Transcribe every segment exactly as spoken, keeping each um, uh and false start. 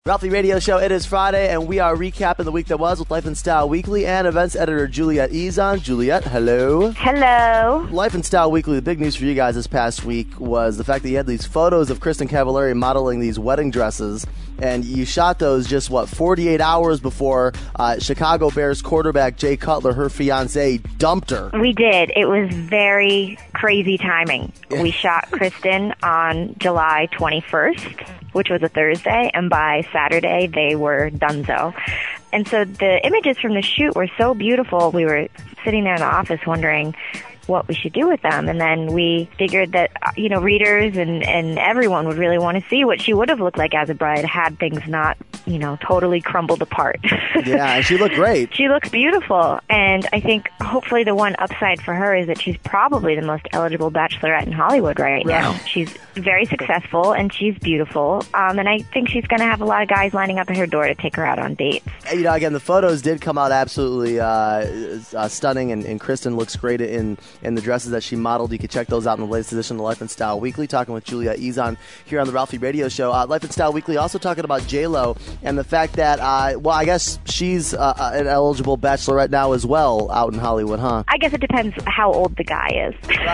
Ralphie Radio Show. It is Friday, and we are recapping the week that was with Life and Style Weekly and events editor Juliet Ezon. Juliet, hello. Hello. Life and Style Weekly, the big news for you guys this past week was the fact that you had these photos of Kristen Cavallari modeling these wedding dresses, and you shot those just, what, forty-eight hours before uh, Chicago Bears quarterback Jay Cutler, her fiance, dumped her. We did. It was very crazy timing. We shot Kristen on July twenty-first, which was a Thursday, and by Saturday they were donezo. And so the images from the shoot were so beautiful, we were sitting there in the office wondering what we should do with them. And then we figured that, you know, readers and, and everyone would really want to see what she would have looked like as a bride had things not, you know, totally crumbled apart. Yeah, and she looked great. She looks beautiful. And I think hopefully the one upside for her is that she's probably the most eligible bachelorette in Hollywood right, right. now. She's very successful and she's beautiful. Um, and I think she's going to have a lot of guys lining up at her door to take her out on dates. You know, again, the photos did come out absolutely uh, uh, stunning, and, and Kristen looks great in in the dresses that she modeled. You can check those out in the latest edition of the Life and Style Weekly, talking with Juliet Ezon here on the Ralphie Radio Show. Uh, Life and Style Weekly also talking about J-Lo and the fact that, uh, well, I guess she's uh, an eligible bachelorette now as well out in Hollywood, huh? I guess it depends how old the guy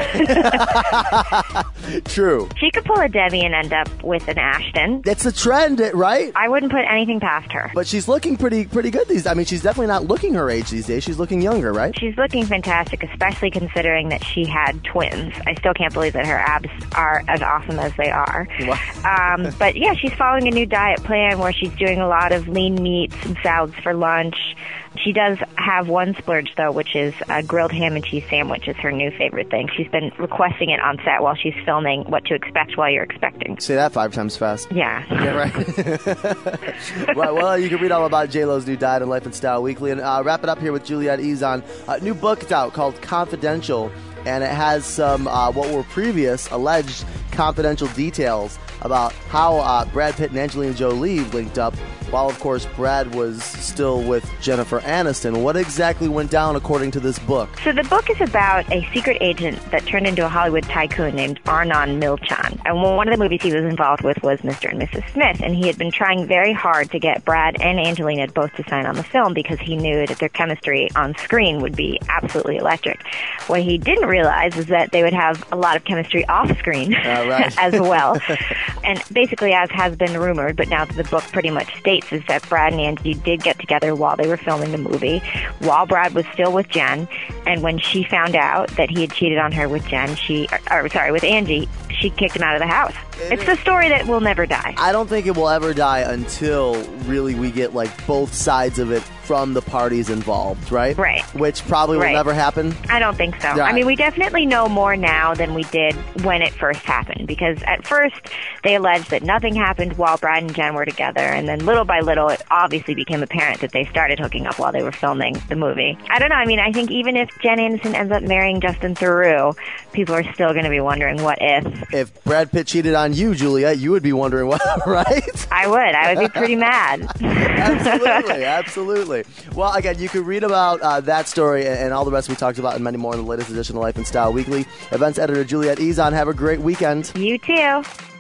is. True. She could pull a Debbie and end up with an Ashton. It's a trend, right? I wouldn't put anything past her. But she's looking pretty pretty good these days. I mean, she's definitely not looking her age these days. She's looking younger, right? She's looking fantastic, especially considering that she had twins. I still can't believe that her abs are as awesome as they are. um, but yeah, she's following a new diet plan where she's doing a lot of lean meats and salads for lunch. She does have one splurge, though, which is a grilled ham and cheese sandwich is her new favorite thing. She's been requesting it on set while she's filming What to Expect While You're Expecting. Say that five times fast. Yeah. Yeah, right. Well, well, you can read all about J-Lo's new diet and Life and Style Weekly. And uh, wrap it up here with Juliet Ezon. A new book out called Confidential, and it has some uh, what were previous alleged confidential details about how uh, Brad Pitt and Angelina Jolie linked up, while, of course, Brad was still with Jennifer Aniston. What exactly went down according to this book? So the book is about a secret agent that turned into a Hollywood tycoon named Arnon Milchan. And one of the movies he was involved with was Mister and Missus Smith, and he had been trying very hard to get Brad and Angelina both to sign on the film because he knew that their chemistry on screen would be absolutely electric. What he didn't realize is that they would have a lot of chemistry off screen uh, right. as well. And basically, as has been rumored, but now the book pretty much states, is that Brad and Angie did get together while they were filming the movie, while Brad was still with Jen. And when she found out that he had cheated on her with Jen, she, or, or sorry, with Angie, she kicked him out of the house. It's the story that will never die. I don't think it will ever die until really we get like both sides of it from the parties involved, right? Right. Which probably will right. never happen. I don't think so. Right. I mean, we definitely know more now than we did when it first happened, because at first they alleged that nothing happened while Brad and Jen were together, and then little by little it obviously became apparent that they started hooking up while they were filming the movie. I don't know. I mean, I think even if Jen Aniston ends up marrying Justin Theroux, people are still going to be wondering what if. If Brad Pitt cheated on you, Juliet, you would be wondering what, right? I would. I would be pretty mad. Absolutely, absolutely. Well, again, you can read about uh, that story and, and all the rest we talked about and many more in the latest edition of Life and Style Weekly. Events editor Juliet Ezon. Have a great weekend. You too.